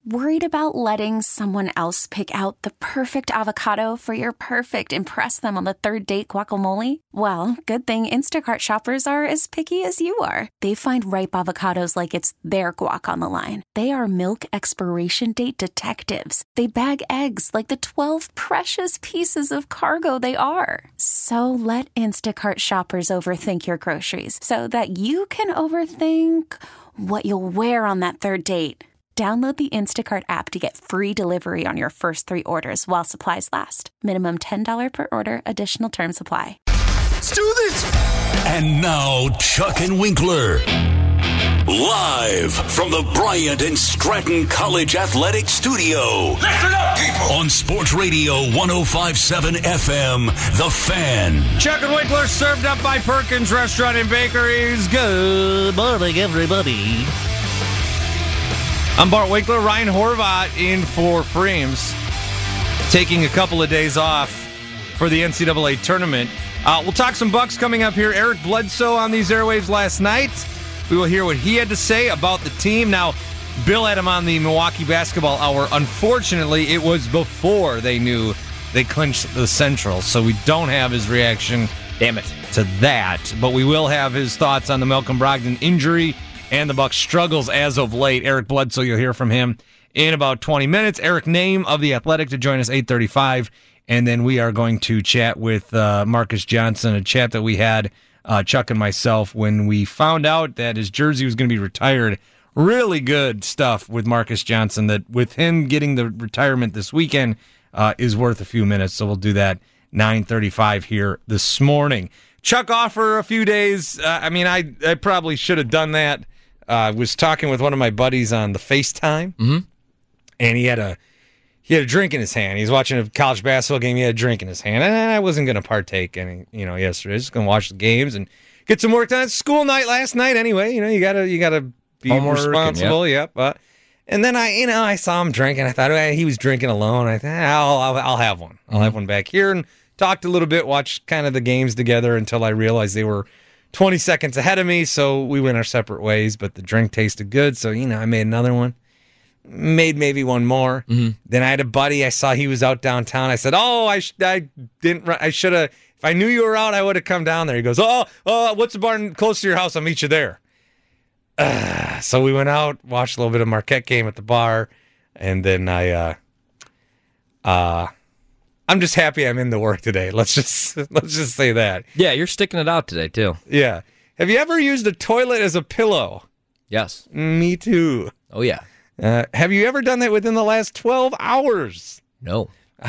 Worried about letting someone else pick out the perfect avocado for your perfect impress them on the third date guacamole? Well, good thing Instacart shoppers are as picky as you are. They find ripe avocados like it's their guac on the line. They are milk expiration date detectives. They bag eggs like the 12 precious pieces of cargo they are. So let Instacart shoppers overthink your groceries so that you can overthink what you'll wear on that third date. Download the Instacart app to get free delivery on your first 3 orders while supplies last. Minimum $10 per order. Additional terms apply. Let's do this! And now, Chuck and Winkler. Live from the Bryant and Stratton College Athletic Studio. Listen up, people! On Sports Radio 105.7 FM, The Fan. Chuck and Winkler served up by Perkins Restaurant and Bakeries. Good morning, everybody. I'm Bart Winkler. Ryan Horvat in for Frames, taking a couple of days off for the NCAA tournament. We'll talk some Bucks coming up here. Eric Bledsoe on these airwaves last night. We will hear what he had to say about the team. Now, Bill had him on the Milwaukee Basketball Hour. Unfortunately, it was before they knew they clinched the Central, so we don't have his reaction, damn it, to that. But we will have his thoughts on the Malcolm Brogdon injury and the Bucks' struggles as of late. Eric Bledsoe, you'll hear from him in about 20 minutes. Eric Name of The Athletic to join us 8:35. And then we are going to chat with Marcus Johnson, a chat that we had, Chuck and myself, when we found out that his jersey was going to be retired. Really good stuff with Marcus Johnson, that with him getting the retirement this weekend is worth a few minutes. So we'll do that 9:35 here this morning. Chuck off for a few days. I probably should have done that. I was talking with one of my buddies on the FaceTime, and he had a drink in his hand. He was watching a college basketball game. He had a drink in his hand, and I wasn't going to partake any. Yesterday, I was just going to watch the games and get some work done. It's school night last night, anyway. You gotta be Homework responsible. Yep. And then I saw him drinking. I thought he was drinking alone. I thought I'll have one. I'll have one back here, and talked a little bit, watched kind of the games together until I realized they were 20 seconds ahead of me, so we went our separate ways, but the drink tasted good, so, I made another one. Made maybe one more. Then I had a buddy, I saw he was out downtown. I said, I should have, if I knew you were out, I would have come down there. He goes, what's the bar close to your house? I'll meet you there. So we went out, watched a little bit of Marquette game at the bar, and then I'm just happy I'm in the work today. Let's just say that. Yeah, you're sticking it out today, too. Yeah. Have you ever used a toilet as a pillow? Yes. Me too. Oh, yeah. Have you ever done that within the last 12 hours? No.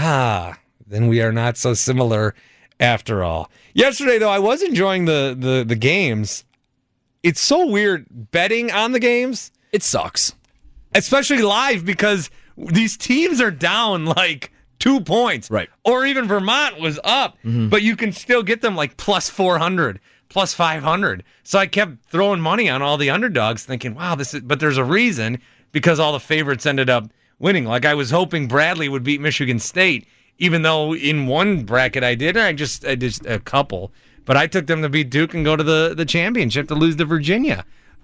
Then we are not so similar after all. Yesterday, though, I was enjoying the games. It's so weird betting on the games. It sucks. Especially live, because these teams are down like 2 points. Right. Or even Vermont was up, but you can still get them like plus 400, plus 500. So I kept throwing money on all the underdogs thinking, wow, but there's a reason, because all the favorites ended up winning. Like I was hoping Bradley would beat Michigan State, even though in one bracket I did a couple, but I took them to beat Duke and go to the championship to lose to Virginia.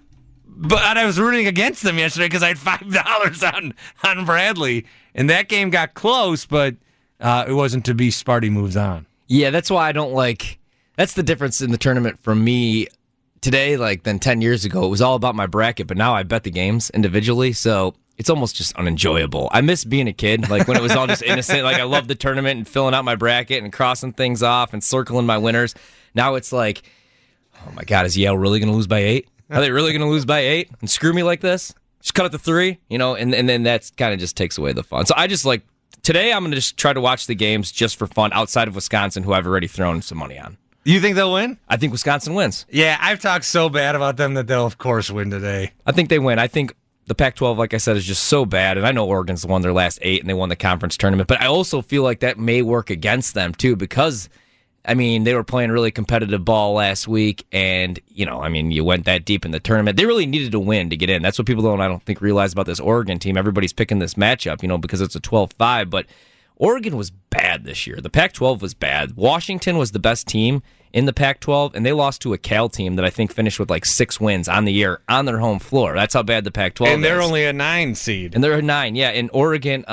But I was rooting against them yesterday because I had $5 on Bradley, and that game got close, but it wasn't to be Sparty moves on. Yeah, that's why I don't like. That's the difference in the tournament for me today, than 10 years ago. It was all about my bracket, but now I bet the games individually, so it's almost just unenjoyable. I miss being a kid, when it was all just innocent. I loved the tournament and filling out my bracket and crossing things off and circling my winners. Now it's like, oh my God, is Yale really going to lose by 8? Are they really going to lose by 8 and screw me like this? Just cut it to 3, and then that kind of just takes away the fun. So I just today I'm going to just try to watch the games just for fun outside of Wisconsin, who I've already thrown some money on. You think they'll win? I think Wisconsin wins. Yeah, I've talked so bad about them that they'll, of course, win today. I think they win. I think the Pac-12, like I said, is just so bad, and I know Oregon's won their last 8 and they won the conference tournament, but I also feel like that may work against them, too, because they were playing really competitive ball last week, and, you went that deep in the tournament. They really needed to win to get in. That's what people I don't think, realize about this Oregon team. Everybody's picking this matchup, because it's a 12-5, but Oregon was bad this year. The Pac-12 was bad. Washington was the best team, in the Pac-12, and they lost to a Cal team that I think finished with like 6 wins on the year on their home floor. That's how bad the Pac-12 is. And they're only a 9 seed. And they're a 9, yeah. In Oregon,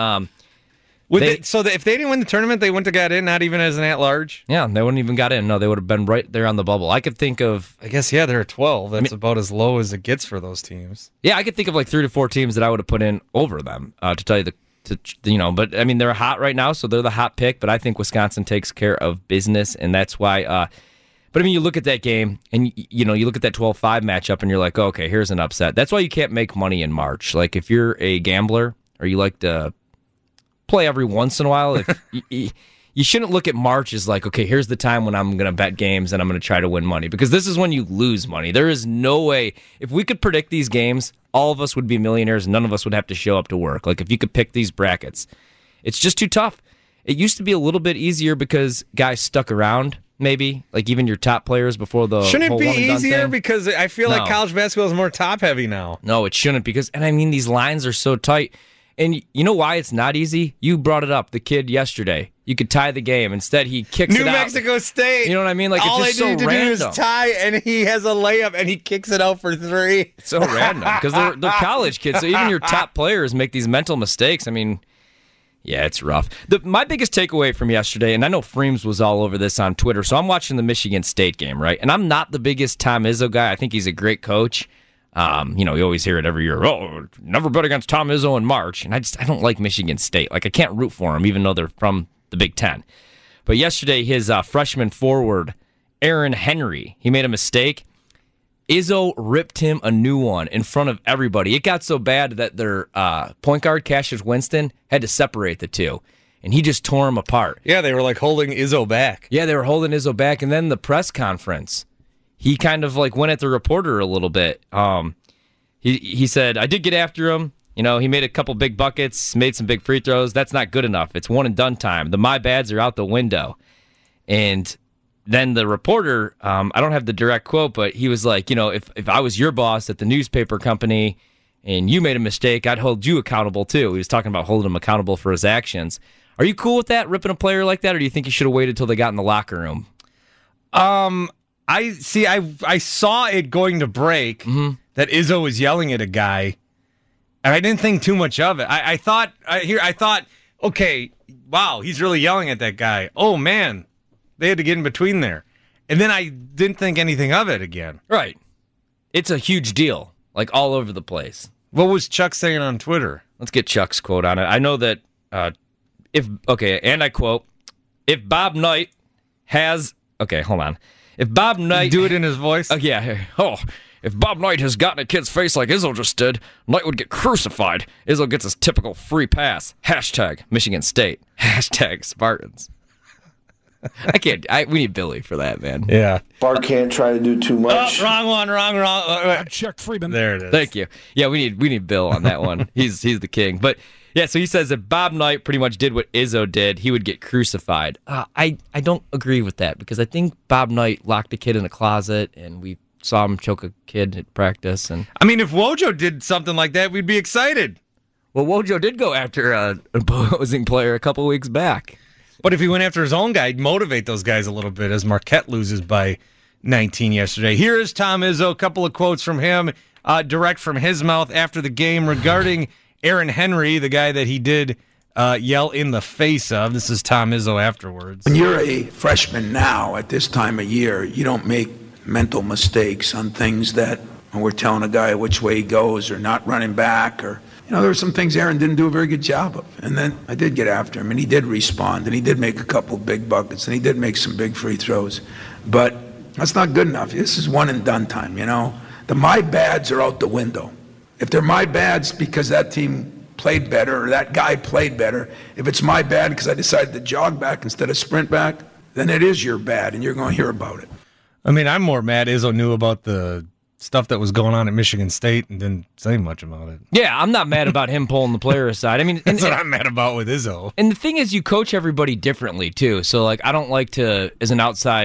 if they didn't win the tournament, they wouldn't have got in, not even as an at-large? yeah, they wouldn't even got in. No, they would have been right there on the bubble. I could think of... I guess, yeah, they're a 12. That's about as low as it gets for those teams. Yeah, I could think of like 3 to 4 teams that I would have put in over them, to tell you but I mean, they're hot right now, so they're the hot pick, but I think Wisconsin takes care of business, and that's why, but I mean, you look at that game, and you look at that 12-5 matchup, and you're like, oh, okay, here's an upset. That's why you can't make money in March. Like, if you're a gambler, or you like to play every once in a while, you shouldn't look at March as like, okay, here's the time when I'm going to bet games and I'm going to try to win money, because this is when you lose money. There is no way. If we could predict these games, all of us would be millionaires. None of us would have to show up to work. Like, if you could pick these brackets, it's just too tough. It used to be a little bit easier because guys stuck around, maybe, like even your top players before the Shouldn't whole it be one-and-done easier? thing. Because I feel like college basketball is more top-heavy now. No, it shouldn't, because, and I mean, these lines are so tight. And you know why it's not easy? You brought it up, the kid yesterday. You could tie the game. Instead, he kicks it out. New Mexico State. You know what I mean? Like, all it's just so random. All I need to do is tie, and he has a layup, and he kicks it out for 3. It's so random, because they're college kids, so even your top players make these mental mistakes. I mean, yeah, it's rough. My biggest takeaway from yesterday, and I know Freems was all over this on Twitter, so I'm watching the Michigan State game, right? And I'm not the biggest Tom Izzo guy. I think he's a great coach. You always hear it every year. Oh, never bet against Tom Izzo in March. And I don't like Michigan State. Like, I can't root for them, even though they're from the Big Ten. But yesterday, his freshman forward, Aaron Henry, he made a mistake. Izzo ripped him a new one in front of everybody. It got so bad that their point guard, Cassius Winston, had to separate the two. And he just tore him apart. Yeah, they were like holding Izzo back. Yeah, they were holding Izzo back. And then the press conference, he kind of like went at the reporter a little bit. He said, I did get after him. He made a couple big buckets, made some big free throws. That's not good enough. It's one and done time. The my bads are out the window. And then the reporter, I don't have the direct quote, but he was like, if I was your boss at the newspaper company and you made a mistake, I'd hold you accountable too. He was talking about holding him accountable for his actions. Are you cool with that, ripping a player like that, or do you think you should have waited till they got in the locker room? I saw it going to break, that Izzo was yelling at a guy, and I didn't think too much of it. I thought, okay, wow, he's really yelling at that guy. Oh, man, they had to get in between there. And then I didn't think anything of it again. Right. It's a huge deal, like all over the place. What was Chuck saying on Twitter? Let's get Chuck's quote on it. I know that, and I quote, if Bob Knight has, okay, hold on. If Bob Knight... Do it in his voice? If Bob Knight has gotten a kid's face like Izzo just did, Knight would get crucified. Izzo gets his typical free pass. Hashtag Michigan State. Hashtag Spartans. We need Billy for that, man. Yeah. Bart can't try to do too much. Oh, wrong one. Chuck Freeman. There it is. Thank you. Yeah, we need Bill on that one. He's the king. But yeah, so he says if Bob Knight pretty much did what Izzo did, he would get crucified. I don't agree with that, because I think Bob Knight locked a kid in a closet, and we saw him choke a kid at practice. And I mean, if Wojo did something like that, we'd be excited. Well, Wojo did go after an opposing player a couple weeks back. But if he went after his own guy, he'd motivate those guys a little bit, as Marquette loses by 19 yesterday. Here is Tom Izzo, a couple of quotes from him, direct from his mouth after the game regarding Aaron Henry, the guy that he did yell in the face of. This is Tom Izzo afterwards. When you're a freshman now, at this time of year, you don't make mental mistakes on things that when we're telling a guy which way he goes or not running back, or there were some things Aaron didn't do a very good job of. And then I did get after him, and he did respond, and he did make a couple big buckets, and he did make some big free throws. But that's not good enough. This is one and done time, The my bads are out the window. If they're my bads because that team played better or that guy played better, if it's my bad because I decided to jog back instead of sprint back, then it is your bad, and you're going to hear about it. I mean, I'm more mad Izzo knew about the stuff that was going on at Michigan State and didn't say much about it. Yeah, I'm not mad about him pulling the player aside. I mean, that's what I'm mad about with Izzo. And the thing is, you coach everybody differently too. So, like, I don't like to, as an outside,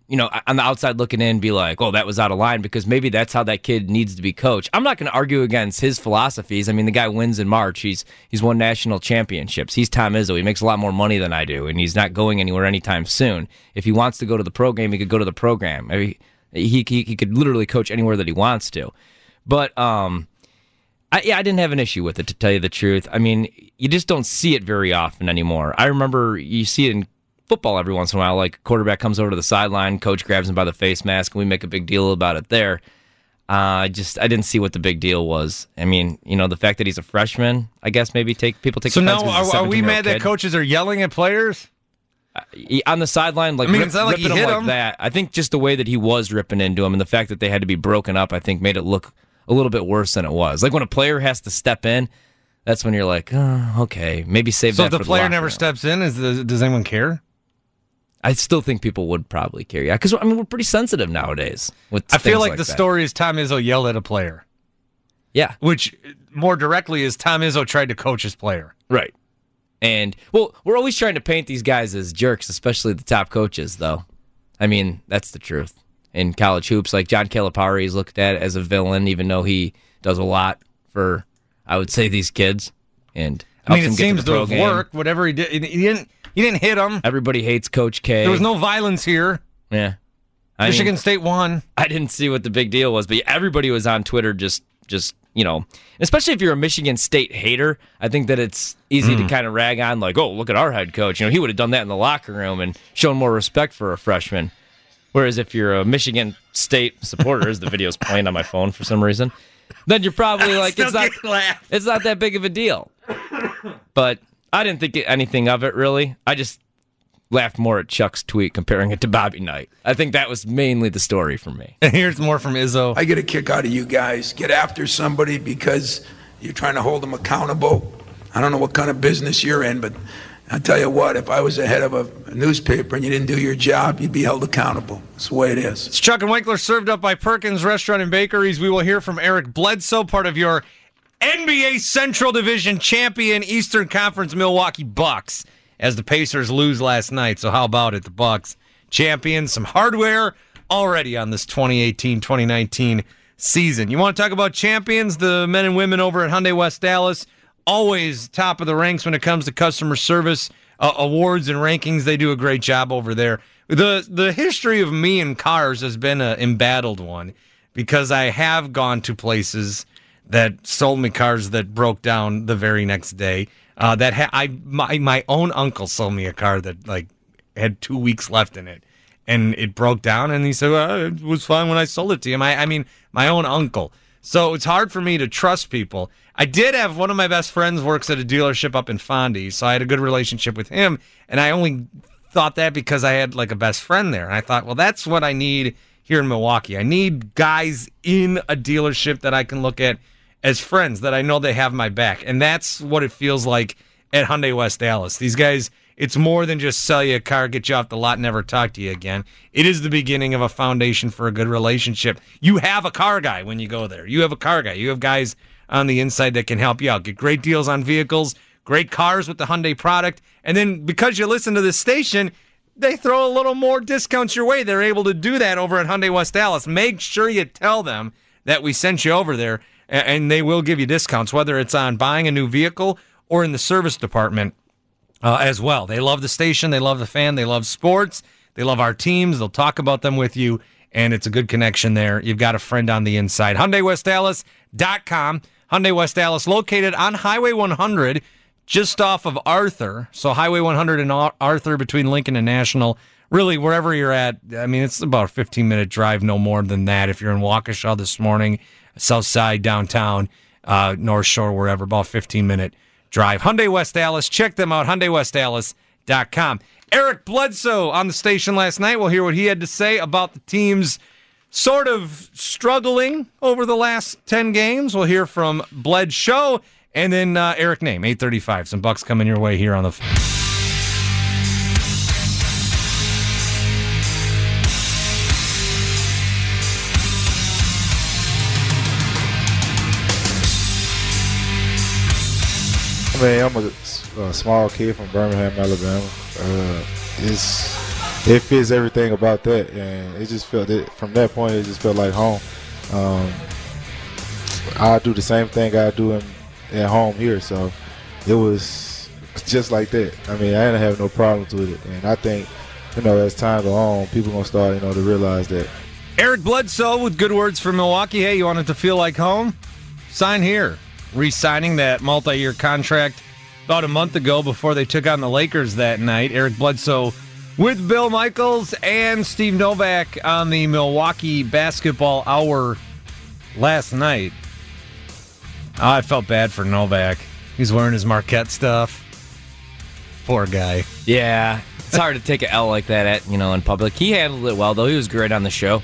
on the outside looking in, be like, oh, that was out of line, because maybe that's how that kid needs to be coached. I'm not going to argue against his philosophies. I mean, the guy wins in March. He's won national championships. He's Tom Izzo. He makes a lot more money than I do, and he's not going anywhere anytime soon. If he wants to go to the program, he could go to the program. I mean, he could literally coach anywhere that he wants to. But I didn't have an issue with it, to tell you the truth. I mean, you just don't see it very often anymore. I remember you see it in football every once in a while, like quarterback comes over to the sideline, coach grabs him by the face mask, and we make a big deal about it there. I didn't see what the big deal was. I mean, the fact that he's a freshman, I guess maybe people take. So offense now, are we mad that coaches are yelling at players? On the sideline, like, it's not like he ripping hit him him. like that. I think just the way that he was ripping into him and the fact that they had to be broken up, I think made it look a little bit worse than it was. Like when a player has to step in, that's when you're like, oh, okay, maybe save that for the locker room. So if the player never steps in, does anyone care? I still think people would probably care, yeah, because we're pretty sensitive nowadays. I feel like the story is Tom Izzo yelled at a player. Yeah, which more directly is Tom Izzo tried to coach his player. Right. And, we're always trying to paint these guys as jerks, especially the top coaches, though. I mean, that's the truth. In college hoops, like John Calipari is looked at as a villain, even though he does a lot for, I would say, these kids. And it seems to have worked. Whatever he did, he didn't hit them. Everybody hates Coach K. There was no violence here. Yeah. Michigan State won. I didn't see what the big deal was, but everybody was on Twitter just especially if you're a Michigan State hater, I think that it's easy to kind of rag on, like, oh, look at our head coach. He would have done that in the locker room and shown more respect for a freshman. Whereas if you're a Michigan State supporter, as the video's playing on my phone for some reason, then you're probably like, it's not that big of a deal. But I didn't think anything of it, really. I just laughed more at Chuck's tweet comparing it to Bobby Knight. I think that was mainly the story for me. And here's more from Izzo. I get a kick out of you guys. Get after somebody because you're trying to hold them accountable. I don't know what kind of business you're in, but I'll tell you what, if I was the head of a newspaper and you didn't do your job, you'd be held accountable. That's the way it is. It's Chuck and Winkler, served up by Perkins Restaurant and Bakeries. We will hear from Eric Bledsoe, part of your NBA Central Division champion Eastern Conference Milwaukee Bucks, as the Pacers lose last night. So how about it? The Bucks champions, some hardware already on this 2018-2019 season. You want to talk about champions? The men and women over at Hyundai West Dallas, always top of the ranks when it comes to customer service awards and rankings. They do a great job over there. The history of me and cars has been an embattled one, because I have gone to places that sold me cars that broke down the very next day. My own uncle sold me a car that had 2 weeks left in it, and it broke down. And he said, well, it was fine when I sold it to him. I mean, my own uncle. So it's hard for me to trust people. I did have one of my best friends works at a dealership up in Fondy, so I had a good relationship with him. And I only thought that because I had a best friend there. And I thought, well, that's what I need here in Milwaukee. I need guys in a dealership that I can look at as friends, that I know they have my back. And that's what it feels like at Hyundai West Dallas. These guys, it's more than just sell you a car, get you off the lot, never talk to you again. It is the beginning of a foundation for a good relationship. You have a car guy when you go there. You have a car guy. You have guys on the inside that can help you out. Get great deals on vehicles, great cars with the Hyundai product. And then because you listen to this station, they throw a little more discounts your way. They're able to do that over at Hyundai West Dallas. Make sure you tell them that we sent you over there, and they will give you discounts, whether it's on buying a new vehicle or in the service department as well. They love the station. They love the fan. They love sports. They love our teams. They'll talk about them with you, and it's a good connection there. You've got a friend on the inside. HyundaiWestDallas.com. Hyundai West Dallas, located on Highway 100, just off of Arthur. So Highway 100 and Arthur, between Lincoln and National. Really, wherever you're at, I mean, it's about a 15-minute drive, no more than that. If you're in Waukesha this morning, South Side, downtown, North Shore, wherever, about 15-minute drive. Hyundai West Dallas. Check them out, HyundaiWestDallas.com. Eric Bledsoe on the station last night. We'll hear what he had to say about the teams sort of struggling over the last 10 games. We'll hear from Bledsoe and then Eric Name, 8:35. Some Bucks coming your way here on the... I'm a small kid from Birmingham, Alabama. It's it fits everything about that, and it just felt that from that point it just felt like home. I do the same thing I do at home here, so it was just like that. I mean, I didn't have no problems with it, and I think, as time goes on, people gonna start, to realize that. Eric Bledsoe with good words from Milwaukee. Hey, you want it to feel like home? Sign here. Re-signing that multi-year contract about a month ago before they took on the Lakers that night. Eric Bledsoe with Bill Michaels and Steve Novak on the Milwaukee Basketball Hour last night. Oh, I felt bad for Novak. He's wearing his Marquette stuff. Poor guy. Yeah, it's hard to take an L like that in public. He handled it well, though. He was great on the show.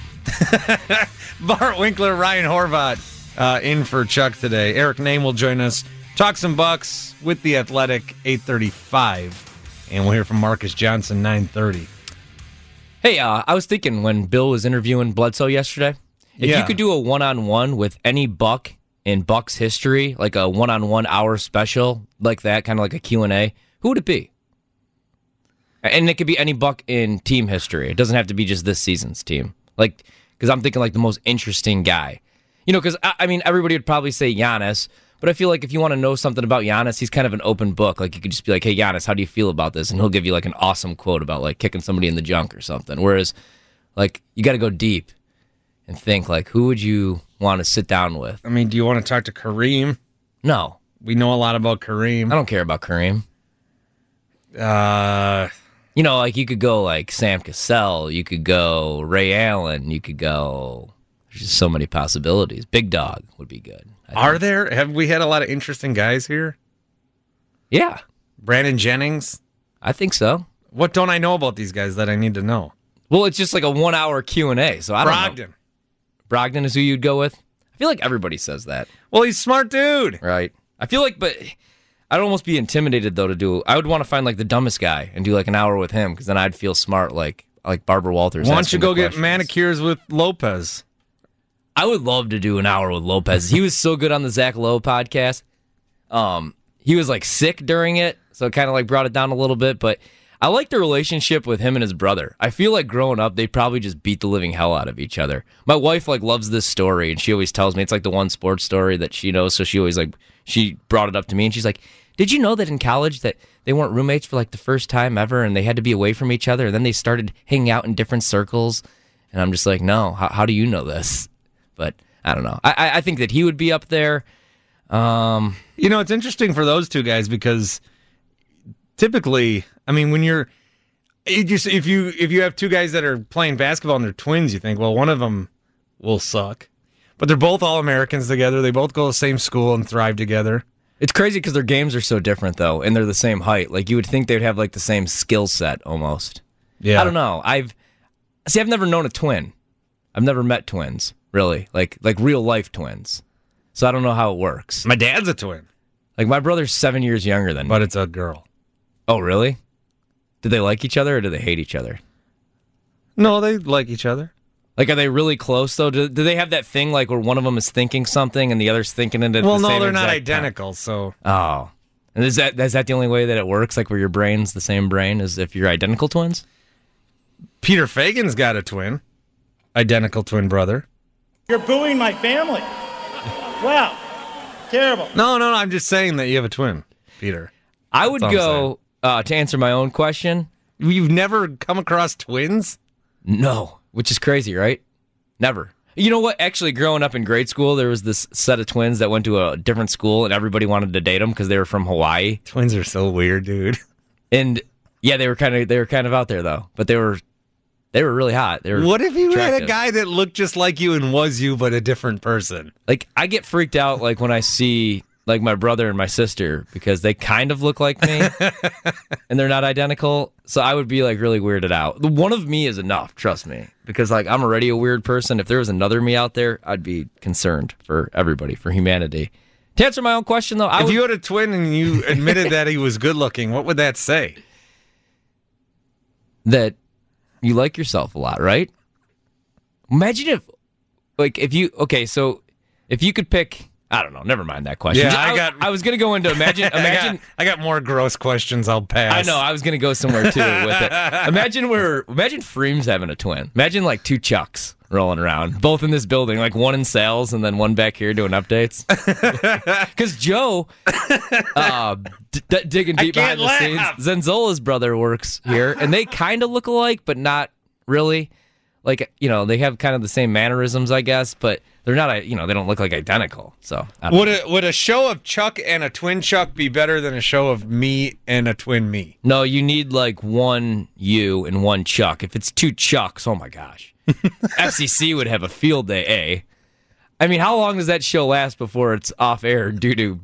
Bart Winkler, Ryan Horvat in for Chuck today. Eric Name will join us. Talk some Bucks with The Athletic, 8:35. And we'll hear from Marcus Johnson, 9:30. Hey, I was thinking when Bill was interviewing Bledsoe yesterday, if you could do a one-on-one with any Buck in Bucks history, like a one-on-one hour special like that, kind of like a Q&A, who would it be? And it could be any Buck in team history. It doesn't have to be just this season's team. Because I'm thinking the most interesting guy. Because, everybody would probably say Giannis, but I feel like if you want to know something about Giannis, he's kind of an open book. You could just be like, hey, Giannis, how do you feel about this? And he'll give you, an awesome quote about, kicking somebody in the junk or something. Whereas, you got to go deep and think, who would you want to sit down with? Do you want to talk to Kareem? No. We know a lot about Kareem. I don't care about Kareem. You could go Sam Cassell, you could go Ray Allen, you could go. There's just so many possibilities. Big Dog would be good. Are there? Have we had a lot of interesting guys here? Yeah. Brandon Jennings? I think so. What don't I know about these guys that I need to know? Well, it's just a 1 hour Q&A, so I don't know. Brogdon is who you'd go with? I feel like everybody says that. Well, he's a smart dude. Right. I feel but I'd almost be intimidated, though, I would want to find, the dumbest guy and do, an hour with him, because then I'd feel smart, like Barbara Walters. Why don't you go get manicures with Lopez? I would love to do an hour with Lopez. He was so good on the Zach Lowe podcast. He was, sick during it, so it kind of, brought it down a little bit, but I like the relationship with him and his brother. I feel like growing up, they probably just beat the living hell out of each other. My wife, loves this story, and she always tells me it's, the one sports story that she knows, so she always, she brought it up to me, and she's like, did you know that in college that they weren't roommates for the first time ever, and they had to be away from each other, and then they started hanging out in different circles? And I'm just like, no, how do you know this? But I don't know. I think that he would be up there. It's interesting for those two guys because typically, when if you have two guys that are playing basketball and they're twins, you think, well, one of them will suck. But they're both All-Americans together. They both go to the same school and thrive together. It's crazy because their games are so different, though, and they're the same height. You would think they'd have, the same skill set, almost. Yeah. I don't know. I've never known a twin. I've never met twins, really. Like real-life twins. So I don't know how it works. My dad's a twin. My brother's 7 years younger than me. But it's a girl. Oh, really? Do they like each other, or do they hate each other? No, they like each other. Are they really close, though? Do they have that thing, where one of them is thinking something and the other's thinking it at the same Well, no, they're not exact identical, time? so... Oh. And is that the only way that it works, where your brain's the same brain, as if you're identical twins? Peter Fagan's got a twin. Identical twin brother. You're booing my family. Wow. Terrible. No, I'm just saying that you have a twin, Peter. I would go, to answer my own question... You've never come across twins? No. Which is crazy, right? Never. You know what? Actually, growing up in grade school, there was this set of twins that went to a different school, and everybody wanted to date them because they were from Hawaii. Twins are so weird, dude. And yeah, they were kind of out there though. But they were really hot. They were. What if you attractive. had a guy that looked just like you and was you, but a different person? I get freaked out when I see my brother and my sister, because they kind of look like me and they're not identical. So I would be really weirded out. The one of me is enough, trust me, because I'm already a weird person. If there was another me out there, I'd be concerned for everybody, for humanity. To answer my own question, though, if you had a twin and you admitted that he was good looking, what would that say? That you like yourself a lot, right? Imagine if you could pick I don't know. Never mind that question. Yeah, I was going to go into imagine. I got more gross questions. I'll pass. I know. I was going to go somewhere too with it. Imagine Freem's having a twin. Imagine like two Chucks rolling around, both in this building, like one in sales and then one back here doing updates. Because Joe, digging deep behind the scenes, Zenzola's brother works here, and they kind of look alike, but not really. Like, they have kind of the same mannerisms, I guess, but they're not, they don't look like identical. So would a show of Chuck and a twin Chuck be better than a show of me and a twin me? No, you need like one you and one Chuck. If it's two Chucks, oh my gosh. FCC would have a field day, eh? I mean, how long does that show last before it's off air due to,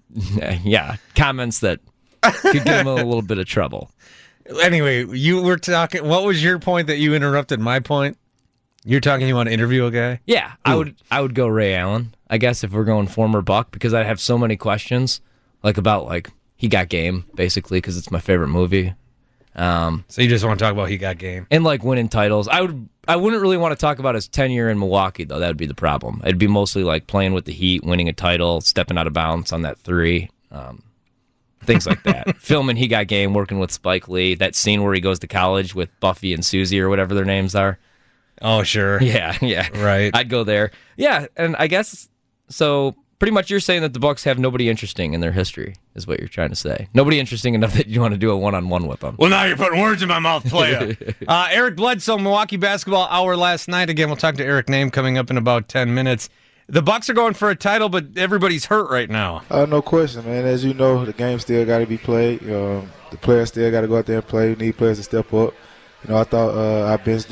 comments that could get them in a little bit of trouble? Anyway, you were talking. What was your point that you interrupted my point? You're talking. You want to interview a guy? Yeah, ooh. I would go Ray Allen. I guess if we're going former Buck, because I have so many questions, about He Got Game, basically, because it's my favorite movie. So you just want to talk about He Got Game and winning titles. I wouldn't really want to talk about his tenure in Milwaukee though. That would be the problem. It'd be mostly playing with the Heat, winning a title, stepping out of bounds on that three. Things like that. Filming He Got Game, working with Spike Lee. That scene where he goes to college with Buffy and Susie or whatever their names are. Oh, sure. Yeah. Right. I'd go there. Yeah, and I guess, so pretty much you're saying that the Bucks have nobody interesting in their history, is what you're trying to say. Nobody interesting enough that you want to do a one-on-one with them. Well, now you're putting words in my mouth, player. Eric Bledsoe, Milwaukee Basketball Hour last night. Again, we'll talk to Eric Name coming up in about 10 minutes. The Bucks are going for a title, but everybody's hurt right now. No question, man. As you know, the game still got to be played. The players still got to go out there and play. We need players to step up. I thought our bench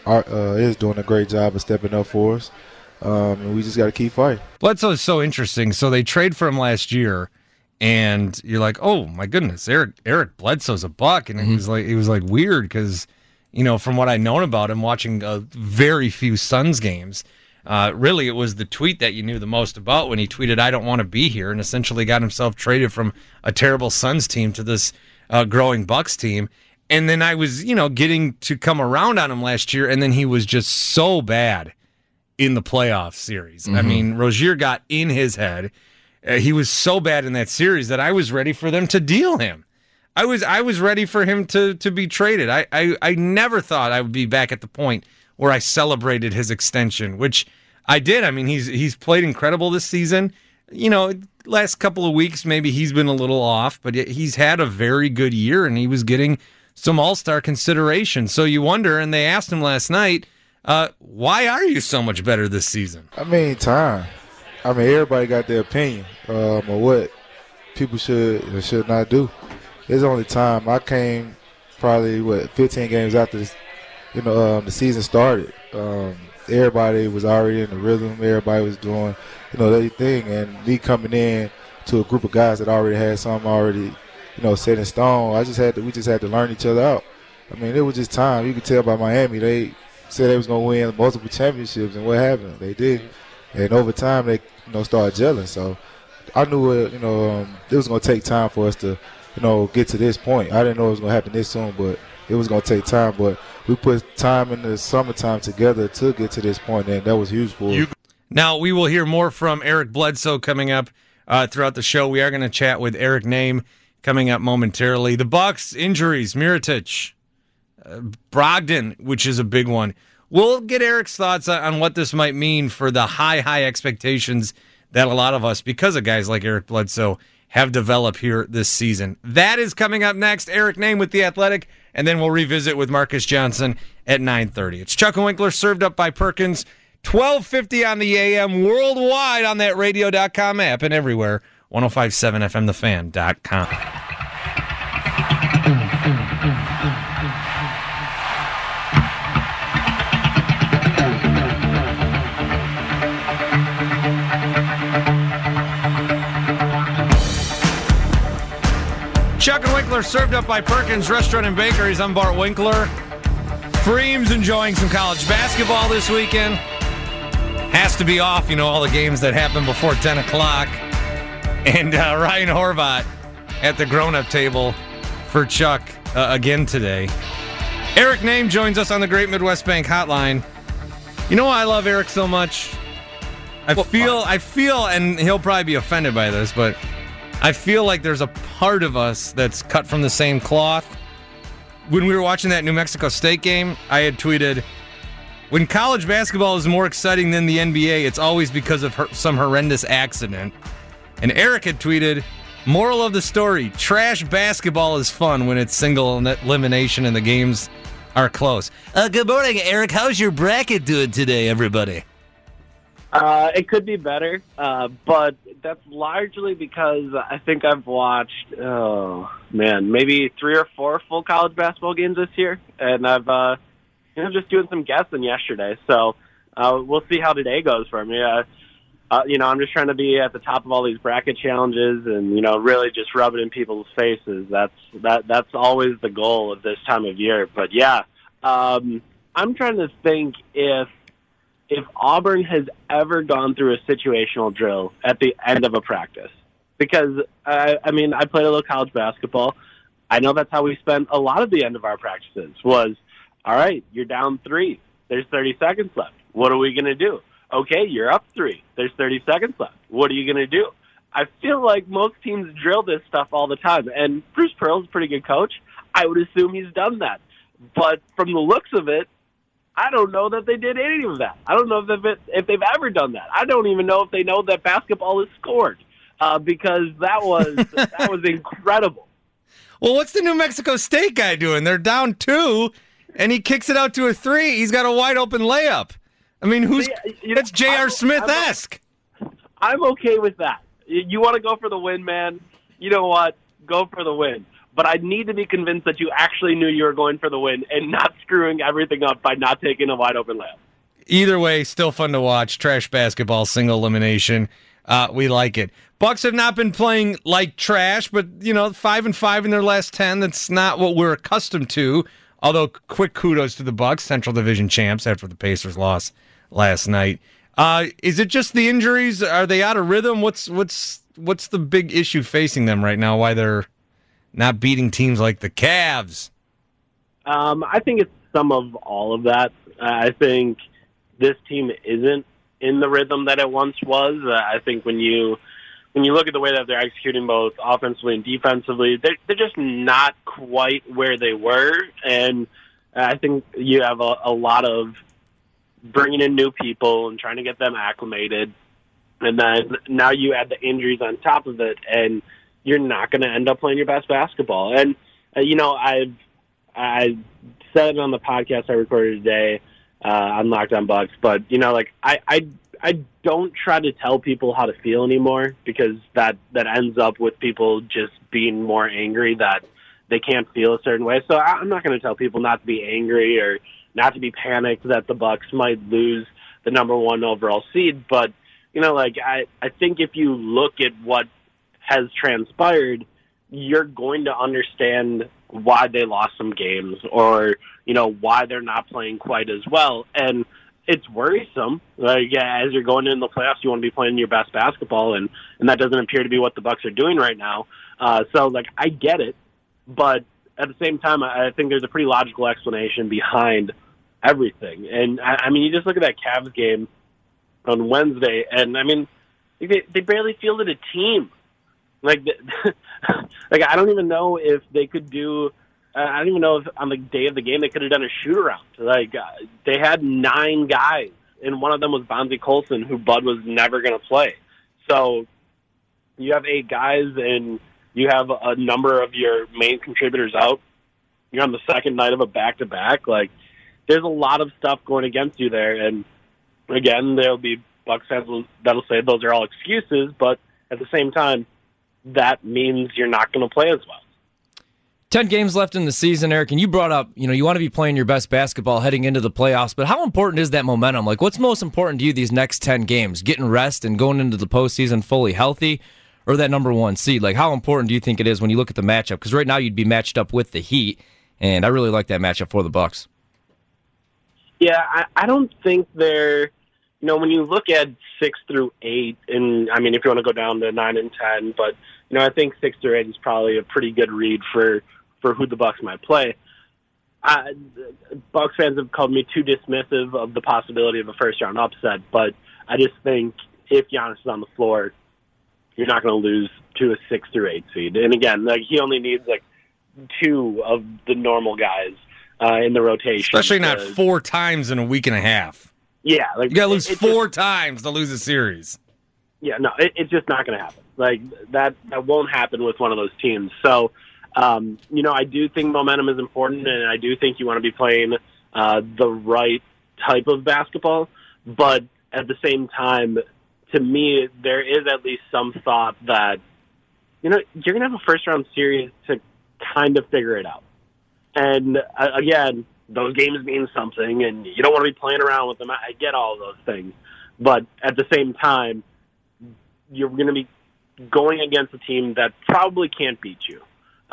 is doing a great job of stepping up for us. And we just got to keep fighting. Bledsoe is so interesting. So they trade for him last year, and you're like, oh my goodness, Eric Bledsoe's a Buck, and it was weird because from what I known about him, watching very few Suns games. Really, it was the tweet that you knew the most about when he tweeted, "I don't want to be here," and essentially got himself traded from a terrible Suns team to this growing Bucks team. And then I was, getting to come around on him last year, and then he was just so bad in the playoff series. Mm-hmm. I mean, Rozier got in his head. He was so bad in that series that I was ready for them to deal him. I was ready for him to be traded. I never thought I would be back at the point where I celebrated his extension, which I did. I mean, he's played incredible this season. Last couple of weeks, maybe he's been a little off, but he's had a very good year, and he was getting some all-star consideration. So you wonder, and they asked him last night, why are you so much better this season? I mean, time. Everybody got their opinion of what people should or should not do. It's only time. I came probably, 15 games after this, the season started. Everybody was already in the rhythm. Everybody was doing, their thing. And me coming in to a group of guys that already had something already, set in stone. We just had to learn each other out. It was just time. You could tell by Miami, they said they was going to win multiple championships, and what happened? They didn't. And over time, they, started gelling. So I knew it was going to take time for us to, get to this point. I didn't know it was going to happen this soon, but it was going to take time. But we put time in the summertime together to get to this point, and that was huge for us. Now, we will hear more from Eric Bledsoe coming up throughout the show. We are going to chat with Eric Name coming up momentarily. The Bucks, injuries, Mirotic, Brogdon, which is a big one. We'll get Eric's thoughts on what this might mean for the high expectations that a lot of us, because of guys like Eric Bledsoe, have developed here this season. That is coming up next. Eric Name with The Athletic, and then we'll revisit with Marcus Johnson at 9:30. It's Chuck and Winkler, served up by Perkins, 1250 on the AM, worldwide on that radio.com app, and everywhere, 1057fmthefan.com. Chuck and Winkler, served up by Perkins Restaurant and Bakeries. I'm Bart Winkler. Freem's enjoying some college basketball this weekend. Has to be off, all the games that happen before 10 o'clock. And Ryan Horvat at the grown-up table for Chuck again today. Eric Name joins us on the Great Midwest Bank Hotline. You know why I love Eric so much? I feel, and he'll probably be offended by this, but I feel like there's a part of us that's cut from the same cloth. When we were watching that New Mexico State game, I had tweeted, when college basketball is more exciting than the NBA, it's always because of some horrendous accident. And Eric had tweeted, moral of the story, trash basketball is fun when it's single elimination and the games are close. Good morning, Eric. How's your bracket doing today, everybody? It could be better, but that's largely because I think I've watched, maybe 3 or 4 full college basketball games this year, and I've just doing some guessing yesterday. So we'll see how today goes for me. I'm just trying to be at the top of all these bracket challenges, and really just rub it in people's faces. That's always the goal of this time of year. But yeah, I'm trying to think if Auburn has ever gone through a situational drill at the end of a practice. Because, I played a little college basketball. I know that's how we spent a lot of the end of our practices was, all right, you're down 3. There's 30 seconds left. What are we going to do? Okay, you're up 3. There's 30 seconds left. What are you going to do? I feel like most teams drill this stuff all the time. And Bruce Pearl's a pretty good coach. I would assume he's done that. But from the looks of it, I don't know that they did any of that. I don't know if they've ever done that. I don't even know if they know that basketball is scored because that was incredible. Well, what's the New Mexico State guy doing? They're down 2, and he kicks it out to a 3. He's got a wide open layup. I mean, that's J.R. Smith-esque. I'm okay with that. You want to go for the win, man? You know what? Go for the win. But I need to be convinced that you actually knew you were going for the win and not screwing everything up by not taking a wide open layup. Either way, still fun to watch. Trash basketball, single elimination. We like it. Bucks have not been playing like trash, but 5-5 in their last 10. That's not what we're accustomed to. Although, quick kudos to the Bucks, Central Division champs after the Pacers loss last night. Is it just the injuries? Are they out of rhythm? What's the big issue facing them right now? Why they're not beating teams like the Cavs? I think it's some of all of that. I think this team isn't in the rhythm that it once was. I think when you look at the way that they're executing both offensively and defensively, they're just not quite where they were. And I think you have a lot of bringing in new people and trying to get them acclimated. And then now you add the injuries on top of it, and you're not going to end up playing your best basketball. And, I said it on the podcast I recorded today on Locked On Bucks, but, I don't try to tell people how to feel anymore because that ends up with people just being more angry that they can't feel a certain way. So I'm not going to tell people not to be angry or not to be panicked that the Bucks might lose the number 1 overall seed. But, I think if you look at what has transpired, you're going to understand why they lost some games or, why they're not playing quite as well. And it's worrisome. As you're going into the playoffs, you want to be playing your best basketball, and that doesn't appear to be what the Bucks are doing right now. I get it, but at the same time, I think there's a pretty logical explanation behind everything. And you just look at that Cavs game on Wednesday, and they barely fielded a team. I don't even know if they could do. I don't even know if on the day of the game they could have done a shoot-around. They had 9 guys, and one of them was Bonzie Colson, who Bud was never going to play. So you have 8 guys, and you have a number of your main contributors out. You're on the second night of a back-to-back. There's a lot of stuff going against you there. And, again, there'll be Bucks fans that'll say those are all excuses, but at the same time, that means you're not going to play as well. 10 games left in the season, Eric, and you brought up, you want to be playing your best basketball heading into the playoffs, but how important is that momentum? What's most important to you these next 10 games? Getting rest and going into the postseason fully healthy, or that number 1 seed? How important do you think it is when you look at the matchup? Because right now you'd be matched up with the Heat, and I really like that matchup for the Bucks. Yeah, I don't think they're, when you look at 6 through 8, and if you want to go down to 9 and 10, but, I think 6 through 8 is probably a pretty good read for who the Bucks might play. Bucks fans have called me too dismissive of the possibility of a first-round upset, but I just think if Giannis is on the floor, you're not going to lose to a 6 through 8 seed. And again, like he only needs like 2 of the normal guys in the rotation. Especially not 4 times in a week and a half. Yeah. Like, you got to lose 4 times to lose a series. Yeah, no, it's just not going to happen. Like, that won't happen with one of those teams. So, I do think momentum is important, and I do think you want to be playing the right type of basketball. But at the same time, to me, there is at least some thought that, you're going to have a first-round series to kind of figure it out. And, again, those games mean something, and you don't want to be playing around with them. I get all of those things. But at the same time, you're going to be going against a team that probably can't beat you.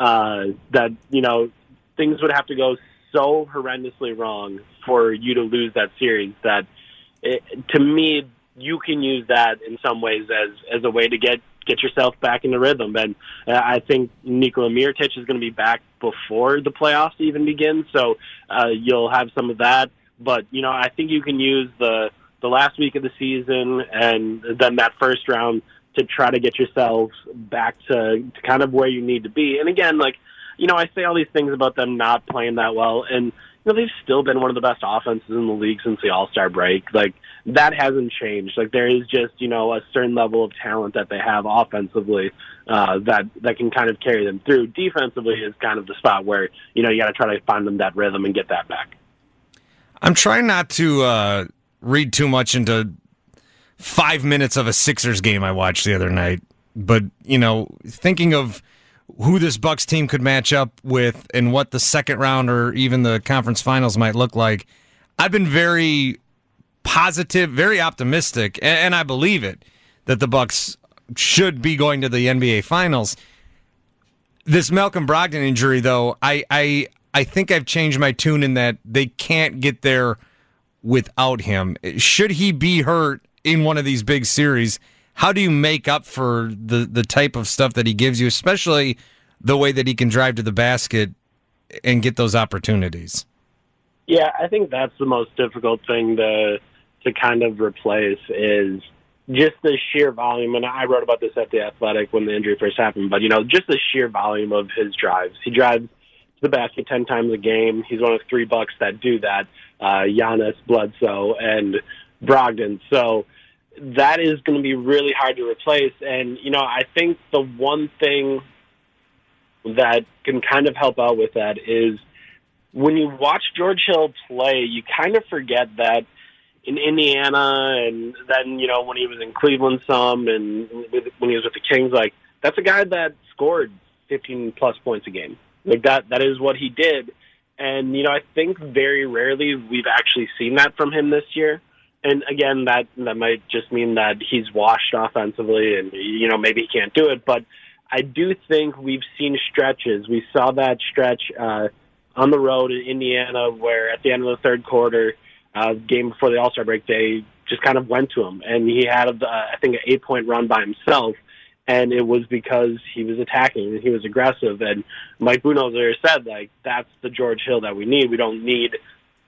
Things would have to go so horrendously wrong for you to lose that series that, to me, you can use that in some ways as a way to get yourself back in the rhythm. And I think Nikola Mirotic is going to be back before the playoffs even begin, so you'll have some of that. But, I think you can use the last week of the season and then that first round to try to get yourselves back to kind of where you need to be. And again, I say all these things about them not playing that well, and they've still been one of the best offenses in the league since the All-Star break. Like, that hasn't changed. Like, there is just, a certain level of talent that they have offensively that can kind of carry them through. Defensively is kind of the spot where, you got to try to find them that rhythm and get that back. I'm trying not to read too much into 5 minutes of a Sixers game I watched the other night. But, thinking of who this Bucks team could match up with and what the second round or even the conference finals might look like, I've been very positive, very optimistic, and I believe it, that the Bucks should be going to the NBA Finals. This Malcolm Brogdon injury, though, I think I've changed my tune in that they can't get there without him. Should he be hurt in one of these big series, how do you make up for the type of stuff that he gives you, especially the way that he can drive to the basket and get those opportunities? Yeah, I think that's the most difficult thing to kind of replace is just the sheer volume. And I wrote about this at The Athletic when the injury first happened, but, just the sheer volume of his drives. He drives to the basket 10 times a game. He's one of 3 Bucks that do that, Giannis, Bledsoe, and Brogdon. So that is going to be really hard to replace. And, I think the one thing that can kind of help out with that is when you watch George Hill play, you kind of forget that in Indiana and then, when he was in Cleveland some and when he was with the Kings, that's a guy that scored 15-plus points a game. That is what he did. And, I think very rarely we've actually seen that from him this year. And again, that might just mean that he's washed offensively and, maybe he can't do it. But I do think we've seen stretches. We saw that stretch on the road in Indiana where at the end of the third quarter, game before the All-Star break, they just kind of went to him. And he had, I think, an 8-point run by himself. And it was because he was attacking and he was aggressive. And Mike Budenholzer said, that's the George Hill that we need. We don't need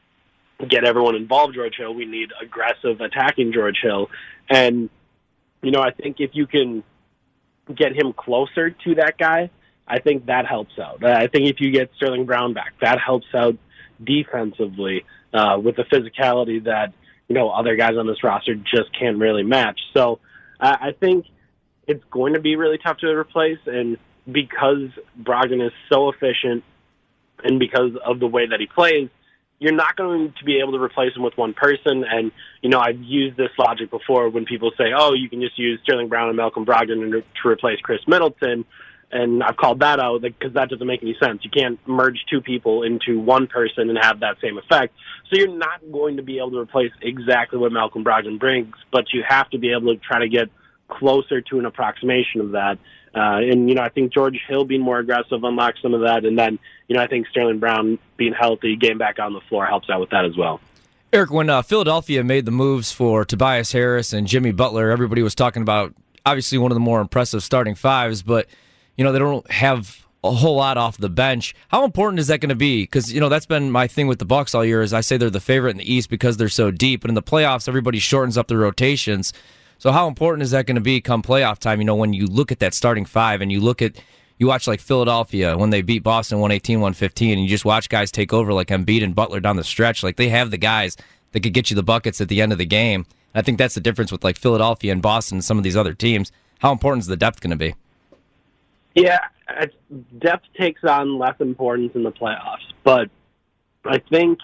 get everyone involved George Hill. We need aggressive attacking George Hill. And, I think if you can get him closer to that guy, I think that helps out. I think if you get Sterling Brown back, that helps out defensively with the physicality that, other guys on this roster just can't really match. So I think it's going to be really tough to replace. And because Brogdon is so efficient and because of the way that he plays, you're not going to be able to replace him with one person. And, I've used this logic before when people say, oh, you can just use Sterling Brown and Malcolm Brogdon to replace Chris Middleton. And I've called that out because that doesn't make any sense. You can't merge 2 people into one person and have that same effect. So you're not going to be able to replace exactly what Malcolm Brogdon brings, but you have to be able to try to get closer to an approximation of that. And I think George Hill being more aggressive unlocks some of that. And then, I think Sterling Brown being healthy, getting back on the floor helps out with that as well. Eric, when Philadelphia made the moves for Tobias Harris and Jimmy Butler, everybody was talking about obviously one of the more impressive starting fives, but, they don't have a whole lot off the bench. How important is that going to be? Because, that's been my thing with the Bucks all year is I say they're the favorite in the East because they're so deep. But in the playoffs, everybody shortens up their rotations. So how important is that going to be come playoff time? When you look at that starting five and you watch like Philadelphia when they beat Boston 118-115, and you just watch guys take over like Embiid and Butler down the stretch. Like they have the guys that could get you the buckets at the end of the game. I think that's the difference with like Philadelphia and Boston and some of these other teams. How important is the depth going to be? Yeah, depth takes on less importance in the playoffs, but I think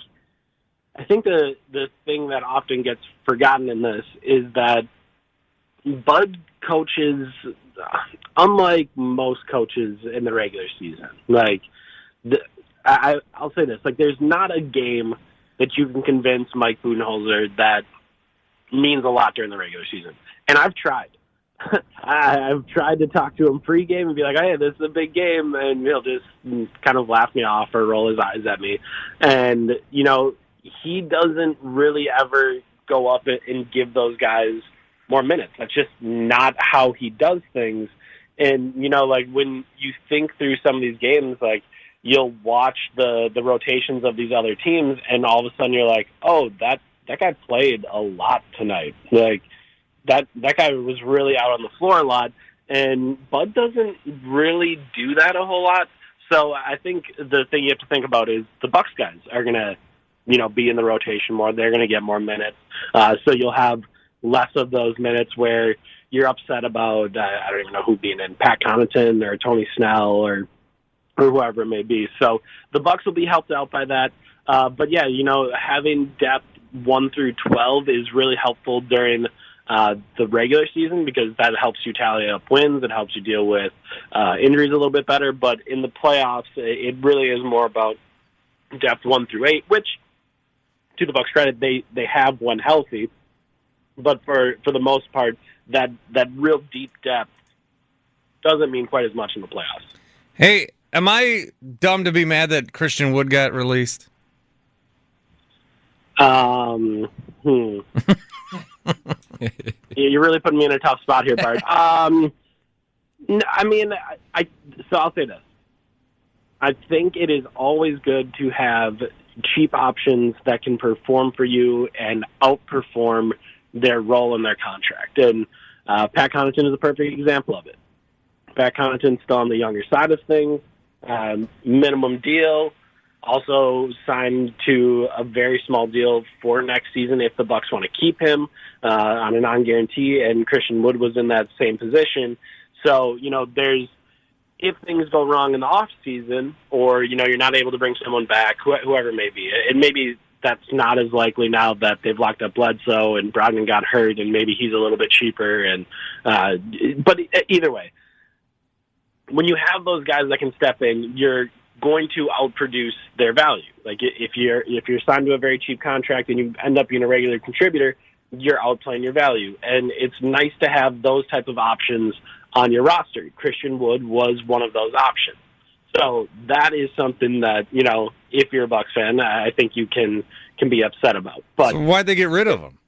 the thing that often gets forgotten in this is that Bud coaches, unlike most coaches in the regular season. Like, I'll say this: like, there's not a game that you can convince Mike Budenholzer that means a lot during the regular season. And I've tried. I've tried to talk to him pregame and be like, "Hey, this is a big game," and he'll just kind of laugh me off or roll his eyes at me. And he doesn't really ever go up and give those guys more minutes. That's just not how he does things. And like when you think through some of these games, like you'll watch the rotations of these other teams, and all of a sudden you're like, "Oh, that guy played a lot tonight." Like. That guy was really out on the floor a lot, and Bud doesn't really do that a whole lot. So I think the thing you have to think about is the Bucks guys are going to, be in the rotation more. They're going to get more minutes. So you'll have less of those minutes where you're upset about, I don't even know who being in, Pat Connaughton or Tony Snell or whoever it may be. So the Bucks will be helped out by that. But yeah, having depth 1 through 12 is really helpful during the regular season because that helps you tally up wins. It helps you deal with injuries a little bit better. But in the playoffs, it really is more about depth 1 through 8, which, to the Bucks' credit, they have one healthy. But for the most part, that real deep depth doesn't mean quite as much in the playoffs. Hey, am I dumb to be mad that Christian Wood got released? You're really putting me in a tough spot here, Bart. So I'll say this. I think it is always good to have cheap options that can perform for you and outperform their role in their contract. And Pat Connaughton is a perfect example of it. Pat Connaughton's still on the younger side of things, minimum deal. Also signed to a very small deal for next season if the Bucks want to keep him on a non-guarantee, and Christian Wood was in that same position. So, there's if things go wrong in the off season, or you're not able to bring someone back, whoever it may be, and maybe that's not as likely now that they've locked up Bledsoe and Brogdon got hurt, and maybe he's a little bit cheaper. And but either way, when you have those guys that can step in, you're going to outproduce their value. Like if you're signed to a very cheap contract and you end up being a regular contributor, you're outplaying your value. And it's nice to have those type of options on your roster. Christian Wood was one of those options. So that is something that, if you're a Bucks fan, I think you can be upset about. But so why'd they get rid of him?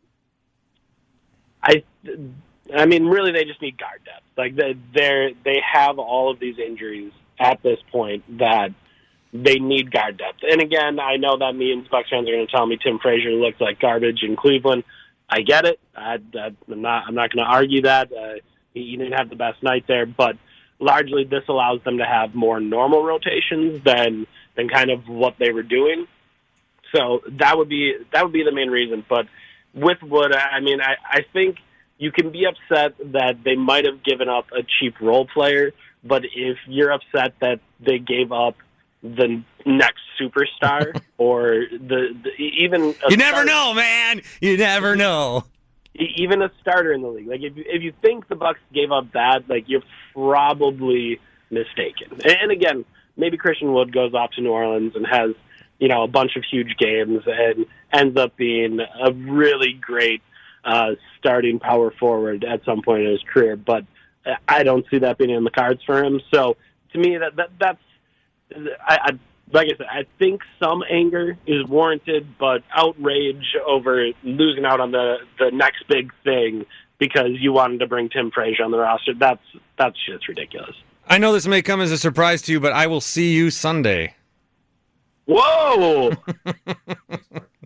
I mean, really, they just need guard depth. Like they have all of these injuries at this point that they need guard depth. And again, I know that means Bucks fans are going to tell me Tim Frazier looks like garbage in Cleveland. I get it. I'm not going to argue that. He didn't have the best night there, but largely this allows them to have more normal rotations than kind of what they were doing. So that would be the main reason. But with Wood, I mean, I think you can be upset that they might have given up a cheap role player, but if you're upset that they gave up the next superstar or even you never know, man. You never know. Even a starter in the league. Like if you think the Bucks gave up that, like you're probably mistaken. And again, maybe Christian Wood goes off to New Orleans and has a bunch of huge games and ends up being a really great starting power forward at some point in his career. But I don't see that being in the cards for him. So to me, that's like I said, I think some anger is warranted, but outrage over losing out on the next big thing because you wanted to bring Tim Frazier on the roster, that's just ridiculous. I know this may come as a surprise to you, but I will see you Sunday. Whoa!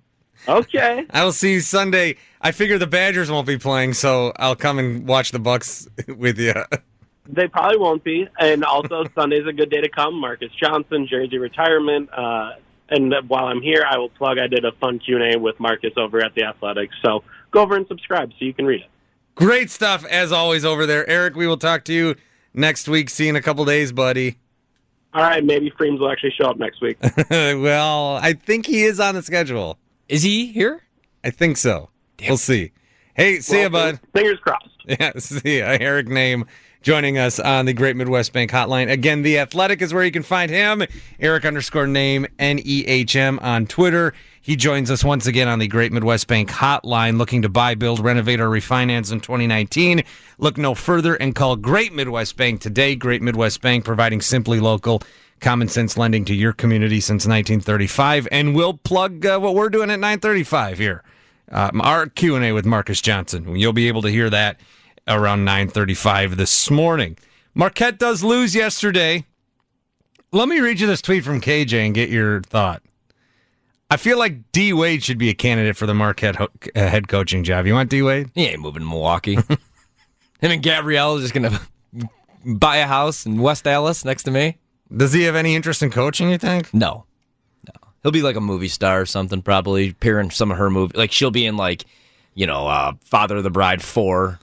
Okay. I will see you Sunday. I figure the Badgers won't be playing, so I'll come and watch the Bucks with you. They probably won't be. And also, Sunday's a good day to come. Marcus Johnson, jersey retirement. And while I'm here, I will plug I did a fun Q&A with Marcus over at The Athletic. So go over and subscribe so you can read it. Great stuff, as always, over there. Eric, we will talk to you next week. See you in a couple days, buddy. All right, maybe Freems will actually show up next week. Well, I think he is on the schedule. Is he here? I think so. Damn. We'll see. Hey, see ya, bud. Fingers crossed. Yeah, see ya. Eric Name joining us on the Great Midwest Bank Hotline. Again, The Athletic is where you can find him. Eric_Name, NEHM on Twitter. He joins us once again on the Great Midwest Bank Hotline, looking to buy, build, renovate, or refinance in 2019. Look no further and call Great Midwest Bank today. Great Midwest Bank, providing simply local, common sense lending to your community since 1935. And we'll plug what we're doing at 9:35 here. Our Q&A with Marcus Johnson. You'll be able to hear that around 9:35 this morning. Marquette does lose yesterday. Let me read you this tweet from KJ and get your thought. I feel like D. Wade should be a candidate for the Marquette head coaching job. You want D. Wade? He ain't moving to Milwaukee. Him and Gabrielle are just going to buy a house in West Allis next to me. Does he have any interest in coaching, you think? No. He'll be like a movie star or something, probably appear in some of her movies. Like she'll be in Father of the Bride 4,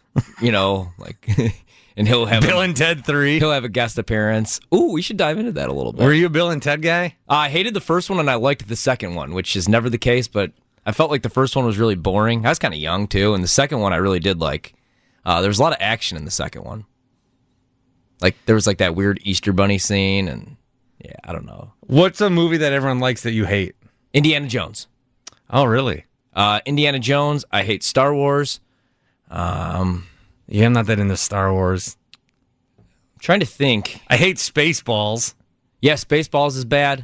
and he'll have Bill and Ted 3. He'll have a guest appearance. Ooh, we should dive into that a little bit. Were you a Bill and Ted guy? I hated the first one and I liked the second one, which is never the case, but I felt like the first one was really boring. I was kind of young too, and the second one I really did like. There was a lot of action in the second one. Like there was like that weird Easter Bunny scene and yeah, I don't know. What's a movie that everyone likes that you hate? Indiana Jones. Oh, really? Indiana Jones. I hate Star Wars. Yeah, I'm not that into Star Wars. I'm trying to think. I hate Spaceballs. Yeah, Spaceballs is bad.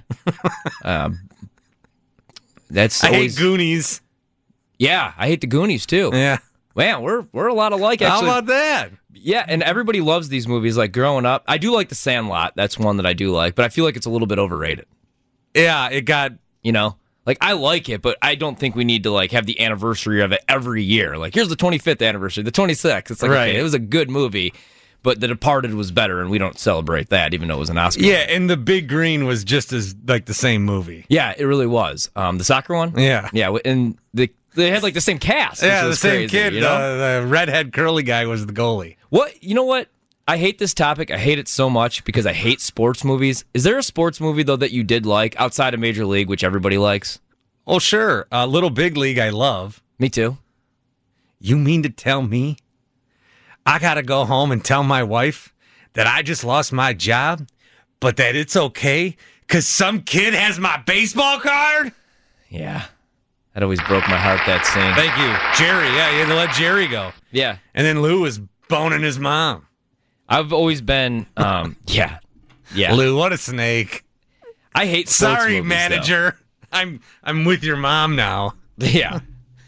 That's I always... hate Goonies. Yeah, I hate the Goonies too. Yeah. Man, we're a lot alike, actually. How about that? Yeah, and everybody loves these movies. Like growing up, I do like The Sandlot. That's one that I do like, but I feel like it's a little bit overrated. Yeah, it got, like I like it, but I don't think we need to like have the anniversary of it every year. Like here's the 25th anniversary, the 26th. It's like right. Okay, it was a good movie, but The Departed was better, and we don't celebrate that, even though it was an Oscar. Yeah, and The Big Green was just as like the same movie. Yeah, it really was. The soccer one. Yeah, and they had like the same cast. Yeah, the same crazy, kid. The redhead curly guy was the goalie. What? You know what? I hate this topic. I hate it so much because I hate sports movies. Is there a sports movie, though, that you did like outside of Major League, which everybody likes? Oh, sure. Little Big League I love. Me too. You mean to tell me I got to go home and tell my wife that I just lost my job, but that it's okay because some kid has my baseball card? Yeah. That always broke my heart, that scene. Thank you. Jerry, yeah, you had to let Jerry go. Yeah. And then Lou was boning his mom. I've always been, yeah. Lou, what a snake. I hate sports Sorry, movies, manager. Though. I'm with your mom now. Yeah.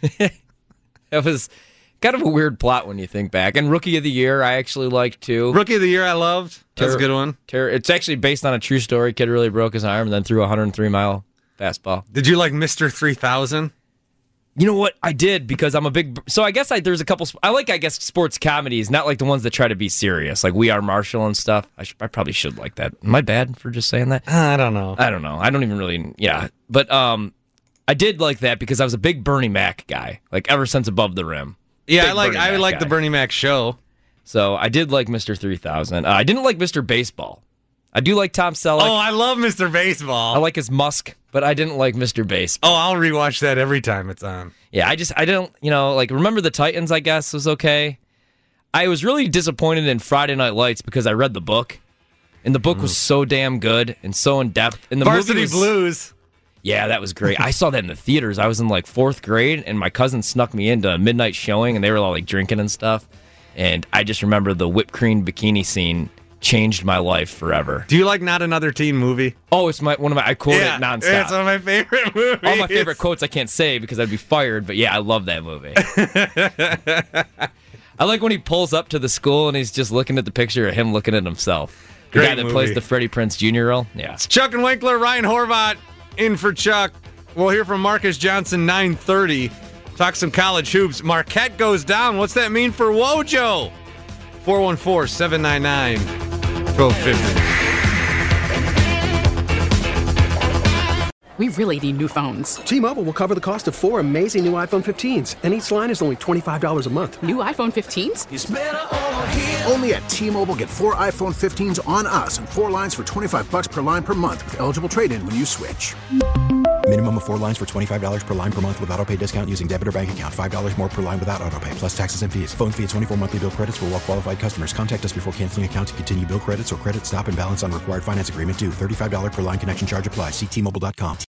It was kind of a weird plot when you think back. And Rookie of the Year, I actually liked, too. Rookie of the Year, I loved. That's a good one. It's actually based on a true story. Kid really broke his arm and then threw a 103-mile fastball. Did you like Mr. 3000? You know what? I did because I'm a big... So I guess there's a couple... I guess, sports comedies, not like the ones that try to be serious, like We Are Marshall and stuff. I probably should like that. Am I bad for just saying that? I don't know. I don't even really... Yeah. But I did like that because I was a big Bernie Mac guy, like ever since Above the Rim. Yeah, I like the Bernie Mac show. So I did like Mr. 3000. I didn't like Mr. Baseball. I do like Tom Selleck. Oh, I love Mr. Baseball. I like his musk, but I didn't like Mr. Baseball. Oh, I'll rewatch that every time it's on. Yeah, I don't, Remember the Titans, I guess, was okay. I was really disappointed in Friday Night Lights because I read the book, and the book was so damn good and so in-depth. And the Varsity Blues. Yeah, that was great. I saw that in the theaters. I was in, 4th grade, and my cousin snuck me into a midnight showing, and they were all, drinking and stuff. And I just remember the whipped cream bikini scene changed my life forever. Do you like Not Another Teen Movie? Oh, it's I quote it nonstop. It's one of my favorite movies. All my favorite quotes I can't say because I'd be fired, but yeah, I love that movie. I like when he pulls up to the school and he's just looking at the picture of him looking at himself. The Great guy that movie. plays the Freddie Prinze Jr. role. Yeah. It's Chuck and Winkler, Ryan Horvat in for Chuck. We'll hear from Marcus Johnson 9:30. Talk some college hoops. Marquette goes down. What's that mean for Wojo? 414-799-1250. We really need new phones. T-Mobile will cover the cost of 4 amazing new iPhone 15s, and each line is only $25 a month. New iPhone 15s? It's better over here. Only at T-Mobile, get 4 iPhone 15s on us and 4 lines for $25 per line per month with eligible trade-in when you switch. Minimum of 4 lines for $25 per line per month with autopay discount using debit or bank account. $5 more per line without autopay, plus taxes and fees. Phone fee at 24 monthly bill credits for well-qualified customers. Contact us before canceling account to continue bill credits or credit stop and balance on required finance agreement due. $35 per line connection charge applies. See T-Mobile.com.